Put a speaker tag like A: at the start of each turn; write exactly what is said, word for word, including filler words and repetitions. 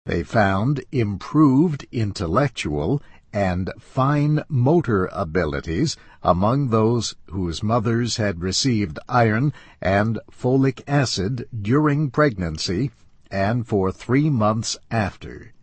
A: They found improved intellectual and fine motor abilities among those whose mothers had received iron and folic acid during pregnancy and for three months after.